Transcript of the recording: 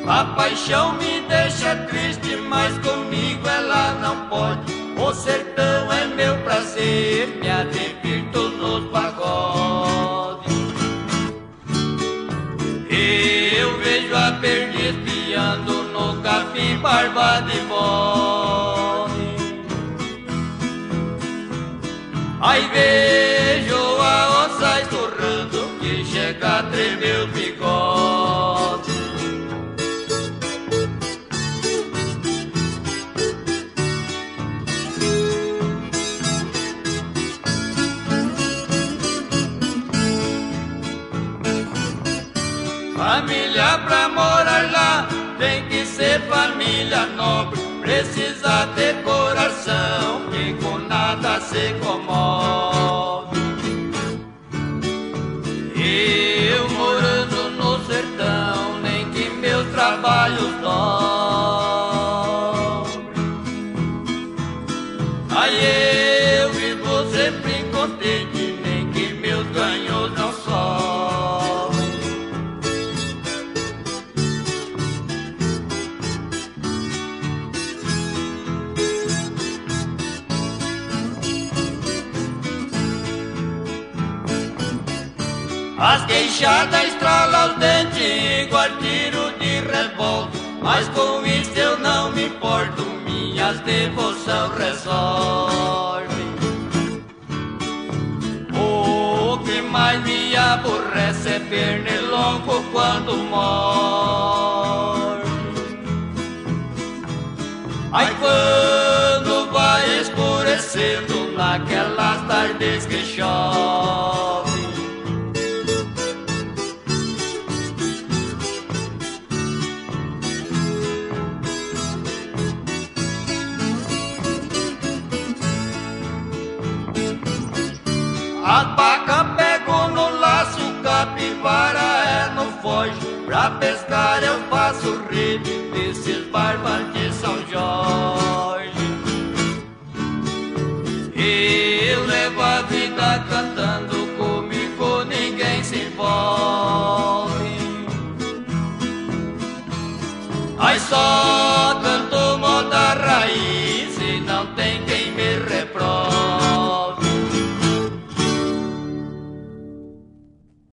A paixão me deixa triste, mas comigo ela não pode. O sertão é meu prazer, me divirto nos pagodes. Eu vejo a perdiz piando no capim, barba de bode. Aí vejo a onça esturrando, que chega a tremer os bigodes. Família pra morar lá tem que ser família nobre. Precisa ter coração que com nada se comove. Eu morando no sertão, nem que meus trabalhos dobre. Aí eu vivo sempre contente, nem que meus ganhos não sobem. As queixadas estralam os dentes igual tiro de revólver, mas com isso eu não me importo, minhas devoção resolve. O que mais me aborrece é pernilongo quando morre. Aí quando vai escurecendo naquelas tardes que chove, as vacas pego no laço, capivara é no foge. Pra pescar eu faço rede desses barbas de São Jorge. Eu levo a vida cantando, comigo ninguém se envolve.